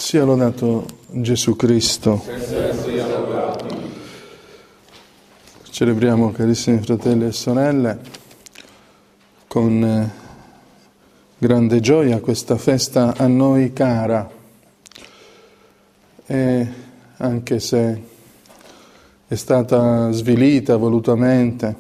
Sia lodato Gesù Cristo. Celebriamo, carissimi fratelli e sorelle, con grande gioia questa festa a noi cara, e anche se è stata svilita volutamente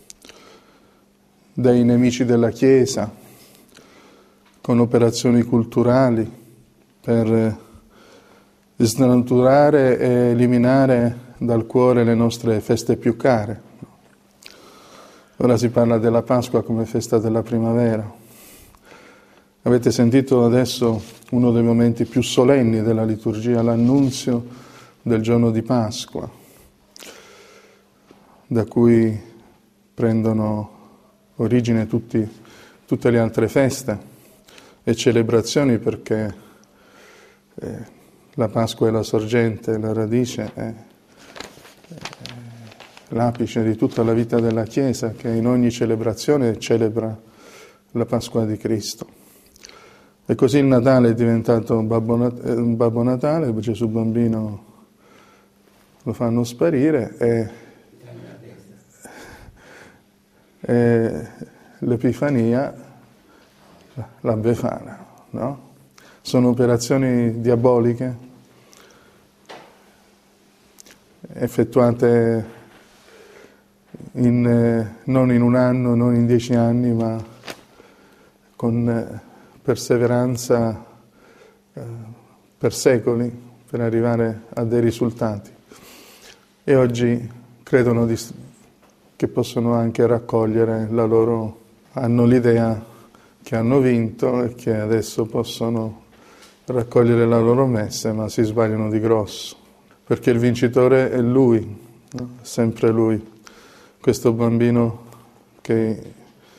dai nemici della Chiesa con operazioni culturali per snaturare e eliminare dal cuore le nostre feste più care. Ora si parla della Pasqua come festa della primavera. Avete sentito adesso uno dei momenti più solenni della liturgia, l'annunzio del giorno di Pasqua, da cui prendono origine tutte le altre feste e celebrazioni, perché la Pasqua è la sorgente, la radice, è l'apice di tutta la vita della Chiesa, che in ogni celebrazione celebra la Pasqua di Cristo. E così il Natale è diventato un Babbo Natale, Gesù bambino lo fanno sparire, e l'Epifania la Befana, no? Sono operazioni diaboliche effettuate non in un anno, non in 10 anni, ma con perseveranza per secoli, per arrivare a dei risultati. E oggi credono che possono anche raccogliere hanno l'idea che hanno vinto e che adesso possono raccogliere la loro messe, ma si sbagliano di grosso, perché il vincitore è Lui, no? Sempre Lui, questo bambino che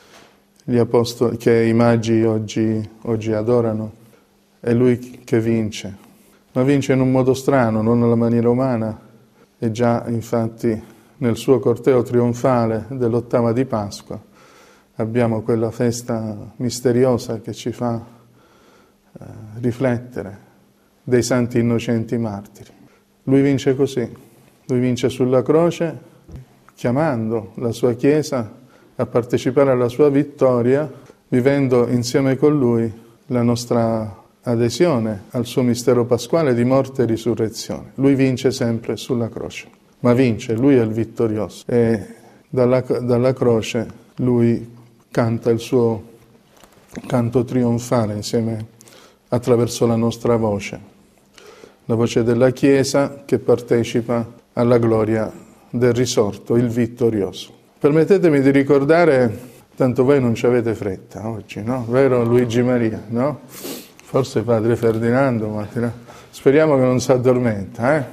i magi oggi adorano, è Lui che vince, ma vince in un modo strano, non alla maniera umana, e già infatti nel suo corteo trionfale dell'8ª di Pasqua abbiamo quella festa misteriosa che ci fa riflettere dei santi innocenti martiri. Lui vince così, lui vince sulla croce, chiamando la sua Chiesa a partecipare alla sua vittoria, vivendo insieme con lui la nostra adesione al suo mistero pasquale di morte e risurrezione. Lui vince sempre sulla croce, ma vince, lui è il vittorioso, e dalla croce lui canta il suo canto trionfale attraverso la nostra voce, la voce della Chiesa che partecipa alla gloria del risorto, il vittorioso. Permettetemi di ricordare, tanto voi non ci avete fretta oggi, no? Vero Luigi Maria, no? Forse padre Ferdinando, ma speriamo che non si addormenta,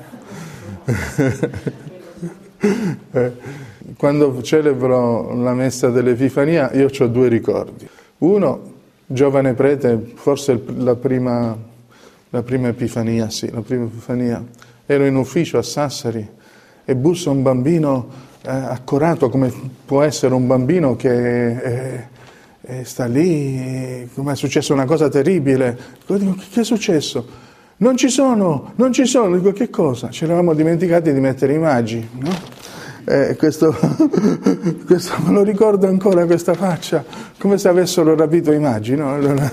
Quando celebro la messa dell'Epifania io ho 2 ricordi. Uno, giovane prete, forse la prima Epifania, ero in ufficio a Sassari e bussa un bambino accorato, come può essere un bambino che sta lì, come è successa una cosa terribile. Dico, che è successo? Non ci sono. Dico, che cosa? Ci eravamo dimenticati di mettere i magi, no? Questo me lo ricordo ancora, questa faccia, come se avessero rapito i magi, no?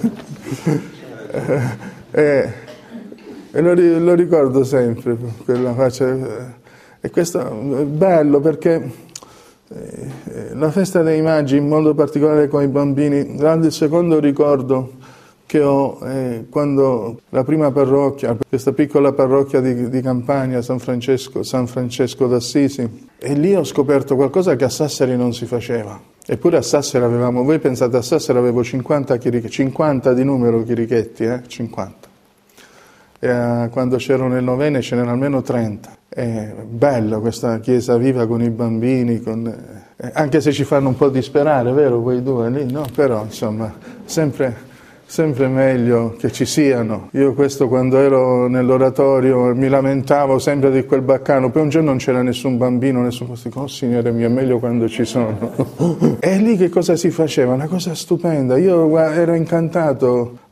Lo ricordo sempre, quella faccia. E questo è bello perché la festa dei magi, in modo particolare con i bambini, il secondo ricordo che ho quando la prima parrocchia, questa piccola parrocchia di Campania, San Francesco d'Assisi, e lì ho scoperto qualcosa che a Sassari non si faceva. Eppure a Sassari voi pensate, a Sassari avevo 50 di numero chirichetti, 50. E quando c'ero nel novene ce n'erano almeno 30. È bello questa chiesa viva con i bambini, anche se ci fanno un po' disperare, vero, quei 2 lì, no? Però insomma, sempre meglio che ci siano. Io questo, quando ero nell'oratorio, mi lamentavo sempre di quel baccano, poi un giorno non c'era nessun bambino, dico, oh Signore mio, è meglio quando ci sono. E lì che cosa si faceva? Una cosa stupenda. Io ero incantato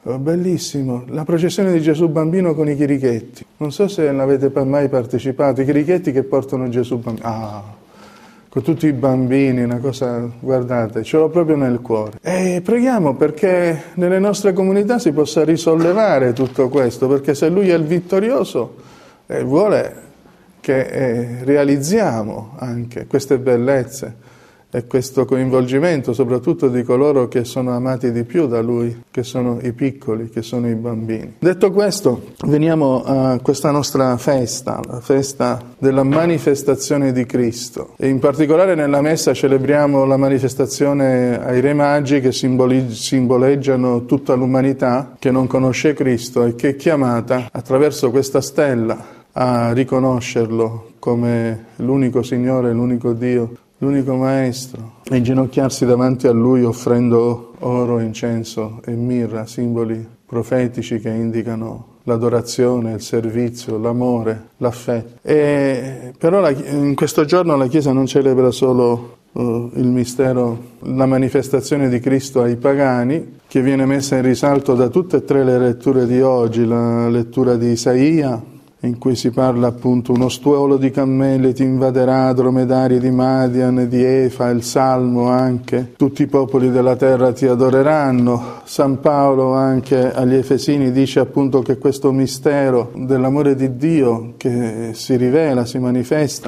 bellissimo, la processione di Gesù Bambino con i chirichetti. Non so se ne avete mai partecipato, i chirichetti che portano Gesù Bambino. Con tutti i bambini, una cosa, guardate, ce l'ho proprio nel cuore. E preghiamo perché nelle nostre comunità si possa risollevare tutto questo, perché se Lui è il vittorioso, vuole che realizziamo anche queste bellezze e questo coinvolgimento, soprattutto di coloro che sono amati di più da Lui, che sono i piccoli, che sono i bambini. Detto questo, veniamo a questa nostra festa, la festa della manifestazione di Cristo. E in particolare nella messa celebriamo la manifestazione ai Re Magi che simboleggiano tutta l'umanità che non conosce Cristo e che è chiamata attraverso questa stella a riconoscerlo come l'unico Signore, l'unico Dio, l'unico Maestro, e inginocchiarsi davanti a Lui offrendo oro, incenso e mirra, simboli profetici che indicano l'adorazione, il servizio, l'amore, l'affetto. Però in questo giorno la Chiesa non celebra solo il mistero, la manifestazione di Cristo ai pagani, che viene messa in risalto da tutte e tre le letture di oggi, la lettura di Isaia, in cui si parla appunto uno stuolo di cammelli ti invaderà, dromedari di Madian, di Efa, il Salmo anche, tutti i popoli della terra ti adoreranno. San Paolo anche agli Efesini dice appunto che questo mistero dell'amore di Dio che si rivela, si manifesta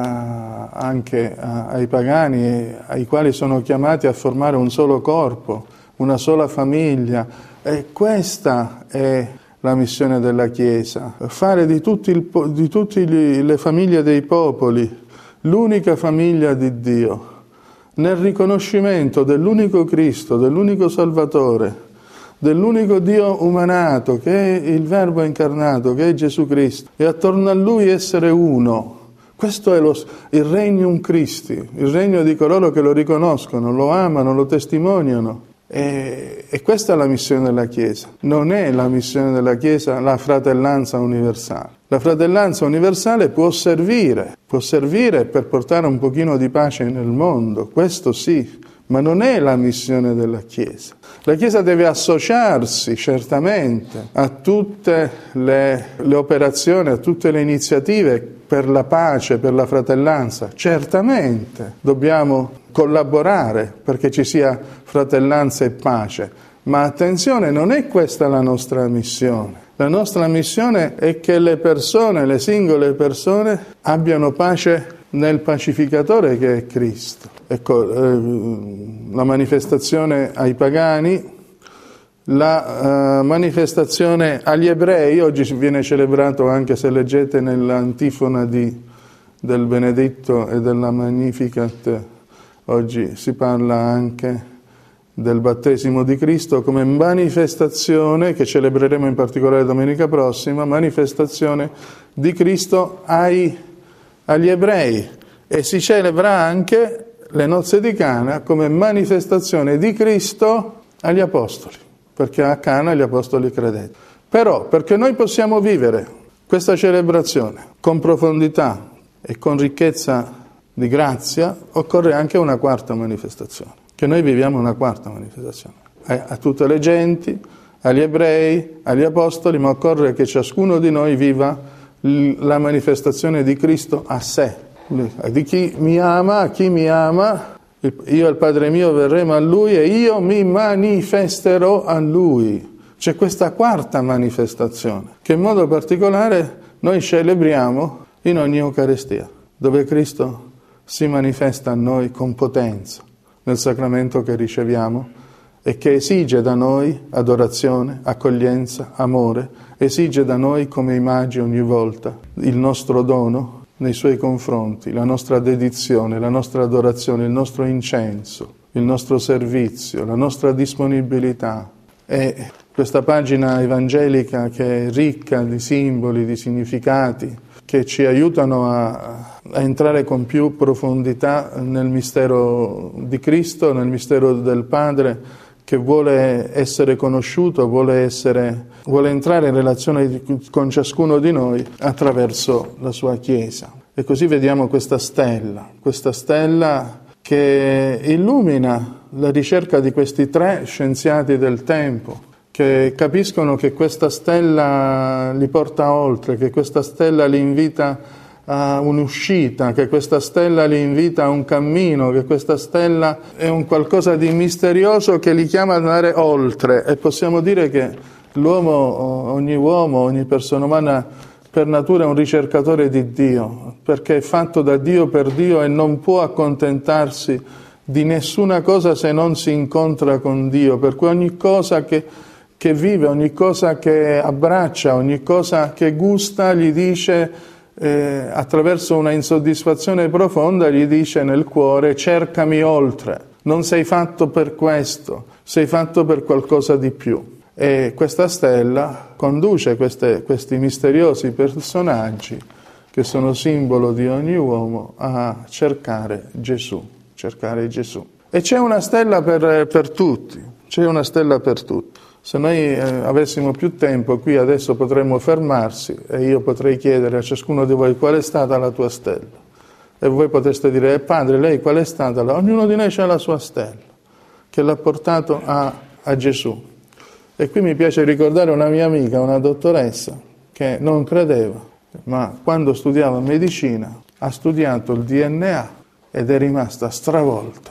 anche ai pagani, ai quali sono chiamati a formare un solo corpo, una sola famiglia, e questa è la missione della Chiesa, fare di tutte le famiglie dei popoli l'unica famiglia di Dio, nel riconoscimento dell'unico Cristo, dell'unico Salvatore, dell'unico Dio umanato, che è il Verbo incarnato, che è Gesù Cristo, e attorno a Lui essere uno. Questo è il Regnum Christi, il regno di coloro che lo riconoscono, lo amano, lo testimoniano. E questa è la missione della Chiesa. Non è la missione della Chiesa la fratellanza universale. La fratellanza universale può servire per portare un pochino di pace nel mondo, questo sì, ma non è la missione della Chiesa. La Chiesa deve associarsi certamente a tutte le operazioni, a tutte le iniziative per la pace, per la fratellanza. Certamente dobbiamo collaborare perché ci sia fratellanza e pace, ma attenzione, non è questa la nostra missione. La nostra missione è che le persone, le singole persone, abbiano pace nel pacificatore che è Cristo. Ecco, la manifestazione ai pagani, la manifestazione agli ebrei, oggi viene celebrato, anche se leggete nell'antifona del Benedetto e della Magnificat, oggi si parla anche del battesimo di Cristo come manifestazione, che celebreremo in particolare domenica prossima, manifestazione di Cristo agli ebrei, e si celebra anche le nozze di Cana come manifestazione di Cristo agli apostoli, perché a Cana gli apostoli credettero. Però perché noi possiamo vivere questa celebrazione con profondità e con ricchezza di grazia, occorre anche una quarta manifestazione, che noi viviamo una quarta manifestazione, a tutte le genti, agli ebrei, agli apostoli, ma occorre che ciascuno di noi viva la manifestazione di Cristo a sé. Di chi mi ama, a chi mi ama, io e il Padre mio verremo a Lui e io mi manifesterò a Lui. C'è questa quarta manifestazione che in modo particolare noi celebriamo in ogni Eucaristia, dove Cristo si manifesta a noi con potenza nel sacramento che riceviamo e che esige da noi adorazione, accoglienza, amore, esige da noi come immagine ogni volta il nostro dono nei Suoi confronti, la nostra dedizione, la nostra adorazione, il nostro incenso, il nostro servizio, la nostra disponibilità. E questa pagina evangelica che è ricca di simboli, di significati, che ci aiutano a entrare con più profondità nel mistero di Cristo, nel mistero del Padre, che vuole essere conosciuto, vuole entrare in relazione con ciascuno di noi attraverso la sua Chiesa. E così vediamo questa stella che illumina la ricerca di questi tre scienziati del tempo, che capiscono che questa stella li porta oltre, che questa stella li invita a un'uscita, che questa stella li invita a un cammino, che questa stella è un qualcosa di misterioso che li chiama ad andare oltre. E possiamo dire che ogni uomo, ogni persona umana per natura è un ricercatore di Dio, perché è fatto da Dio per Dio e non può accontentarsi di nessuna cosa se non si incontra con Dio, per cui ogni cosa che vive, ogni cosa che abbraccia, ogni cosa che gusta gli dice, attraverso una insoddisfazione profonda, gli dice nel cuore: cercami oltre, non sei fatto per questo, sei fatto per qualcosa di più. E questa stella conduce questi misteriosi personaggi, che sono simbolo di ogni uomo, a cercare Gesù. E c'è una stella per tutti, c'è una stella per tutti. Se noi avessimo più tempo qui adesso potremmo fermarsi e io potrei chiedere a ciascuno di voi: qual è stata la tua stella? E voi potreste dire: padre, lei qual è stata? Ognuno di noi ha la sua stella che l'ha portato a Gesù. E qui mi piace ricordare una mia amica, una dottoressa, che non credeva, ma quando studiava medicina ha studiato il DNA ed è rimasta stravolta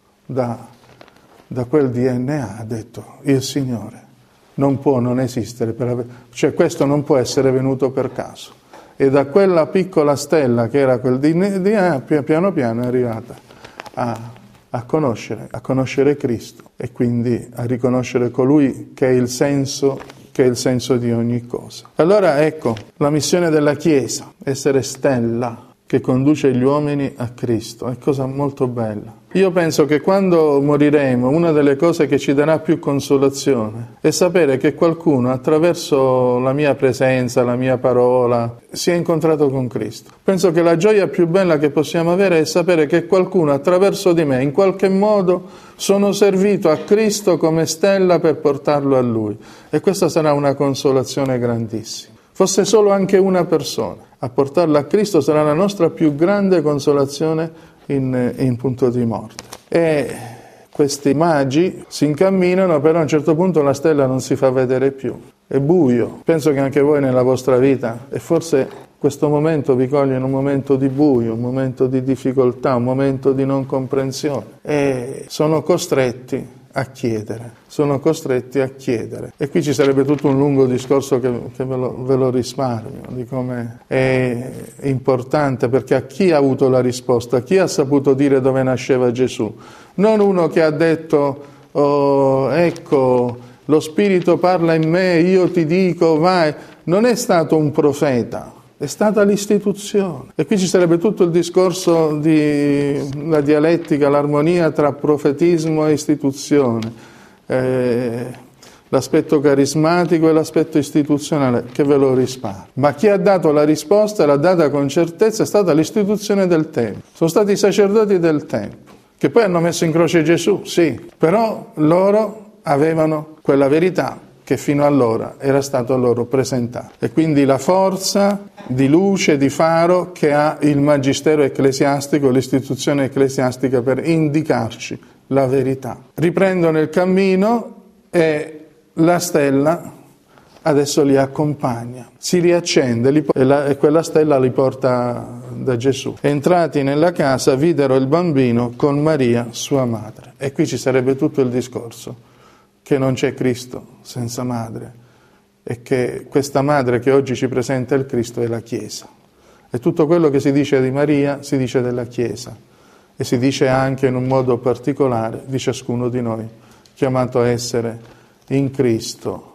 da quel DNA. Ha detto: il Signore non può non esistere, cioè questo non può essere venuto per caso. E da quella piccola stella che era quel DNA, piano piano è arrivata a conoscere Cristo e quindi a riconoscere colui che è il senso di ogni cosa. Allora ecco, la missione della Chiesa, essere stella che conduce gli uomini a Cristo, è cosa molto bella. Io penso che quando moriremo, una delle cose che ci darà più consolazione è sapere che qualcuno, attraverso la mia presenza, la mia parola, si è incontrato con Cristo. Penso che la gioia più bella che possiamo avere è sapere che qualcuno, attraverso di me, in qualche modo, sono servito a Cristo come stella per portarlo a Lui. E questa sarà una consolazione grandissima. Fosse solo anche una persona a portarla a Cristo, sarà la nostra più grande consolazione in punto di morte. E questi magi si incamminano, però a un certo punto la stella non si fa vedere più, è buio. Penso che anche voi nella vostra vita, e forse questo momento vi coglie in un momento di buio, un momento di difficoltà, un momento di non comprensione, e sono costretti a chiedere. E qui ci sarebbe tutto un lungo discorso che ve lo risparmio, di come è importante, perché a chi ha avuto la risposta, chi ha saputo dire dove nasceva Gesù, non uno che ha detto: oh, ecco, lo Spirito parla in me, io ti dico, vai. Non è stato un profeta, è stata l'istituzione. E qui ci sarebbe tutto il discorso la dialettica, l'armonia tra profetismo e istituzione, l'aspetto carismatico e l'aspetto istituzionale, che ve lo risparmio. Ma chi ha dato la risposta, l'ha data con certezza, è stata l'istituzione del Tempio. Sono stati i sacerdoti del Tempio, che poi hanno messo in croce Gesù, sì, però loro avevano quella verità che fino allora era stato loro presentato. E quindi la forza di luce, di faro che ha il magistero ecclesiastico, l'istituzione ecclesiastica, per indicarci la verità. Riprendono il cammino e la stella adesso li accompagna, si riaccende e quella stella li porta da Gesù. Entrati nella casa videro il bambino con Maria sua madre. E qui ci sarebbe tutto il discorso che non c'è Cristo senza madre e che questa madre che oggi ci presenta il Cristo è la Chiesa. E tutto quello che si dice di Maria si dice della Chiesa e si dice anche in un modo particolare di ciascuno di noi, chiamato a essere in Cristo,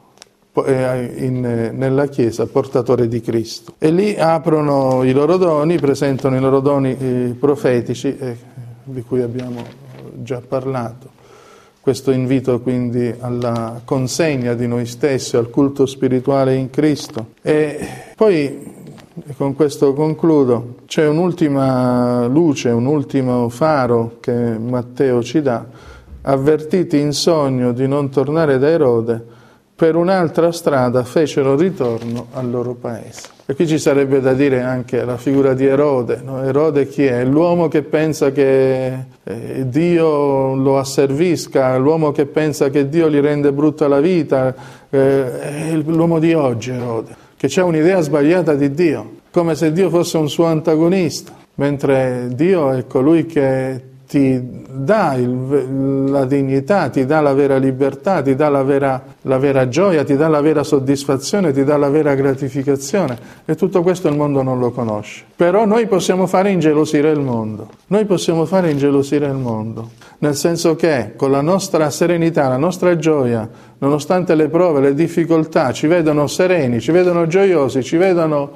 nella Chiesa, portatore di Cristo. E lì aprono i loro doni, presentano i loro doni profetici, di cui abbiamo già parlato. Questo invito quindi alla consegna di noi stessi, al culto spirituale in Cristo. E poi, con questo concludo, c'è un'ultima luce, un ultimo faro che Matteo ci dà. Avvertiti in sogno di non tornare da Erode, per un'altra strada fecero ritorno al loro paese. E qui ci sarebbe da dire anche la figura di Erode. No? Erode chi è? L'uomo che pensa che Dio lo asservisca, l'uomo che pensa che Dio gli rende brutta la vita, è l'uomo di oggi Erode, che ha un'idea sbagliata di Dio, come se Dio fosse un suo antagonista, mentre Dio è colui che ti dà la dignità, ti dà la vera libertà, ti dà la vera gioia, ti dà la vera soddisfazione, ti dà la vera gratificazione. E tutto questo il mondo non lo conosce. Però noi possiamo fare ingelosire il mondo. Noi possiamo fare ingelosire il mondo. Nel senso che con la nostra serenità, la nostra gioia, nonostante le prove, le difficoltà, ci vedono sereni, ci vedono gioiosi, ci vedono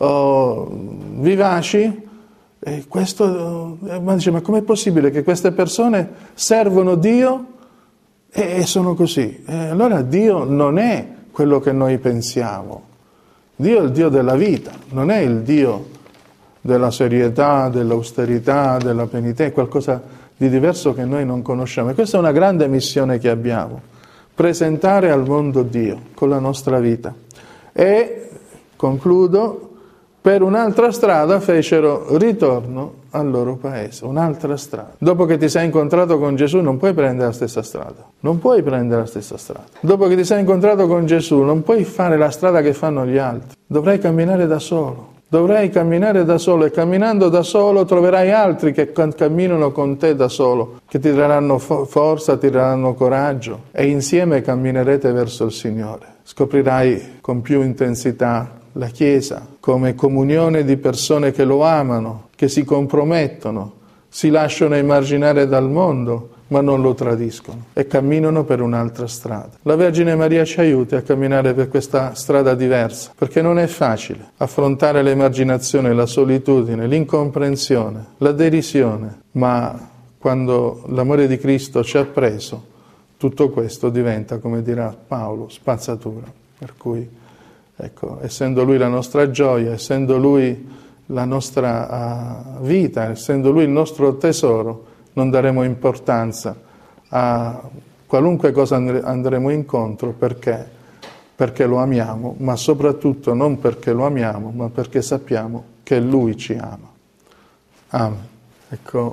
vivaci. E questo, ma dice, ma com'è possibile che queste persone servono Dio e sono così? Allora Dio non è quello che noi pensiamo. Dio è il Dio della vita, non è il Dio della serietà, dell'austerità, della penitenza, è qualcosa di diverso che noi non conosciamo. E questa è una grande missione che abbiamo, presentare al mondo Dio con la nostra vita. E, concludo, per un'altra strada fecero ritorno al loro paese, un'altra strada. Dopo che ti sei incontrato con Gesù non puoi prendere la stessa strada, non puoi prendere la stessa strada. Dopo che ti sei incontrato con Gesù non puoi fare la strada che fanno gli altri, dovrai camminare da solo. Dovrai camminare da solo e camminando da solo troverai altri che camminano con te da solo, che ti daranno forza, ti daranno coraggio e insieme camminerete verso il Signore. Scoprirai con più intensità la Chiesa come comunione di persone che lo amano, che si compromettono, si lasciano emarginare dal mondo, ma non lo tradiscono e camminano per un'altra strada. La Vergine Maria ci aiuti a camminare per questa strada diversa, perché non è facile affrontare l'emarginazione, la solitudine, l'incomprensione, la derisione, ma quando l'amore di Cristo ci ha preso, tutto questo diventa, come dirà Paolo, spazzatura. Per cui, ecco, essendo Lui la nostra gioia, essendo Lui la nostra vita, essendo Lui il nostro tesoro, non daremo importanza a qualunque cosa andremo incontro perché lo amiamo, ma soprattutto non perché lo amiamo, ma perché sappiamo che Lui ci ama. Amen. Ecco,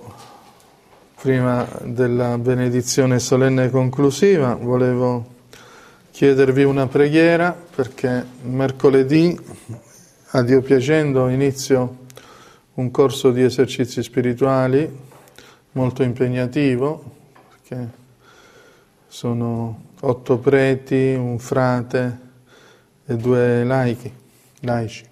prima della benedizione solenne conclusiva volevo chiedervi una preghiera perché mercoledì, a Dio piacendo, inizio un corso di esercizi spirituali molto impegnativo, perché sono 8 preti, un frate e 2 laici.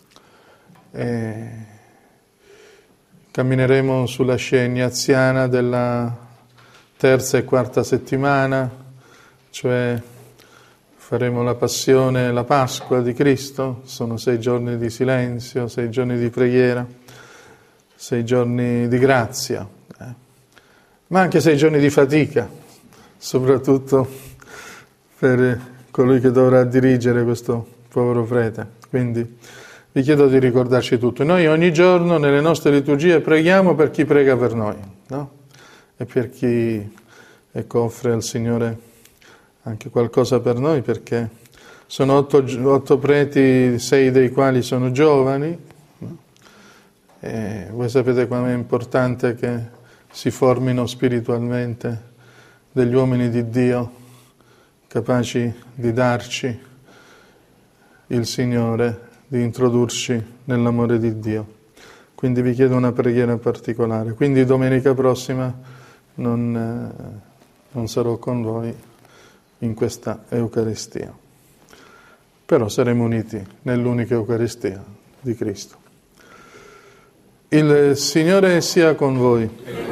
E cammineremo sulla scia ignaziana della 3ª e 4ª settimana, cioè faremo la passione e la Pasqua di Cristo, sono 6 giorni di silenzio, 6 giorni di preghiera, 6 giorni di grazia, ma anche 6 giorni di fatica, soprattutto per colui che dovrà dirigere questo povero prete. Quindi vi chiedo di ricordarci tutto. Noi ogni giorno nelle nostre liturgie preghiamo per chi prega per noi, no? E per chi offre al Signore anche qualcosa per noi, perché sono 8 preti, 6 dei quali sono giovani, no? E voi sapete quanto è importante che si formino spiritualmente degli uomini di Dio capaci di darci il Signore, di introdurci nell'amore di Dio. Quindi vi chiedo una preghiera particolare. Quindi domenica prossima non sarò con voi in questa Eucaristia, però saremo uniti nell'unica Eucaristia di Cristo. Il Signore sia con voi.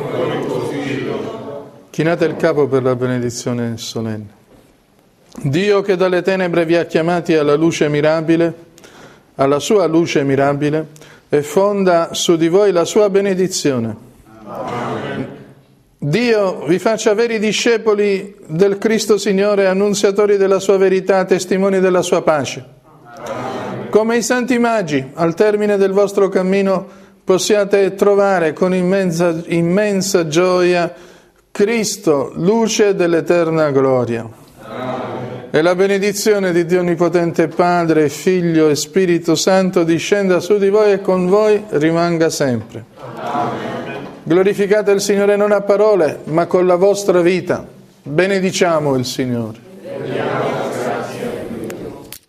Chinate il capo per la benedizione solenne. Dio che dalle tenebre vi ha chiamati alla luce mirabile, alla sua luce mirabile, e fonda su di voi la sua benedizione. Amen. Dio vi faccia veri discepoli del Cristo Signore, annunziatori della sua verità, testimoni della sua pace. Amen. Come i santi magi, al termine del vostro cammino, possiate trovare con immensa gioia Cristo, luce dell'eterna gloria. Amen. E la benedizione di Dio Onnipotente, Padre, Figlio e Spirito Santo discenda su di voi e con voi rimanga sempre. Amen. Glorificate il Signore non a parole, ma con la vostra vita. Benediciamo il Signore.